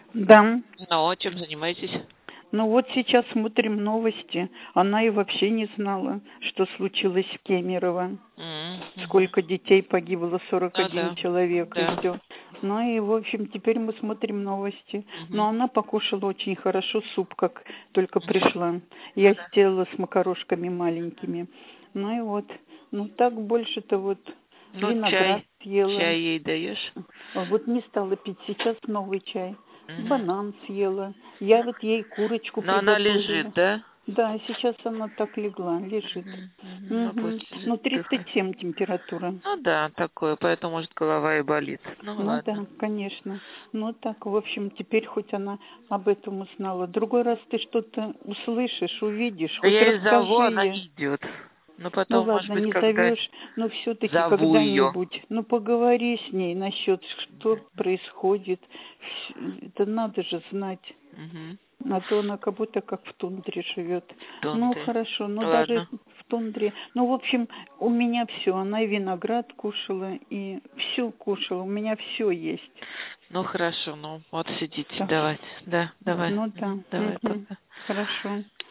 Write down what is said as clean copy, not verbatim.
Да. Ну, чем занимаетесь? Ну вот сейчас смотрим новости. Она и вообще не знала, что случилось в Кемерово. Сколько детей погибло, 41 да. человек, и Да. все. Ну и, в общем, теперь мы смотрим новости. Но она покушала очень хорошо суп, как только пришла. Я сделала с макарошками маленькими. Ну и вот. Ну так больше-то вот Ну, виноград съела. чай ей даешь? Вот не стала пить сейчас новый чай. Банан съела. Я вот ей курочку Но она приготовила. лежит, да? Да, сейчас она так легла, лежит. Ну, после Ну, отдыха. 37 температура. Ну да, такое, поэтому, может, голова и болит. Ну, Ну ладно. да, конечно. Ну так, в общем, теперь хоть она об этом узнала. Другой раз ты что-то услышишь, увидишь, Да хоть я ее зову, расскажи она ей. не идет. Но Ну потом, может ладно, быть, не когда зовешь, но все-таки зову ее. когда-нибудь, ну поговори с ней насчет, что происходит. Это надо же знать. А то она как будто как в тундре живет. Ну Тундре. хорошо, но даже Ладно. в тундре. Ну, в общем, у меня все. Она и виноград кушала, и все кушала. У меня все есть. Ну, хорошо, ну, вот сидите, Так, давайте. Да, давай. ну да. Давай, пока. Хорошо.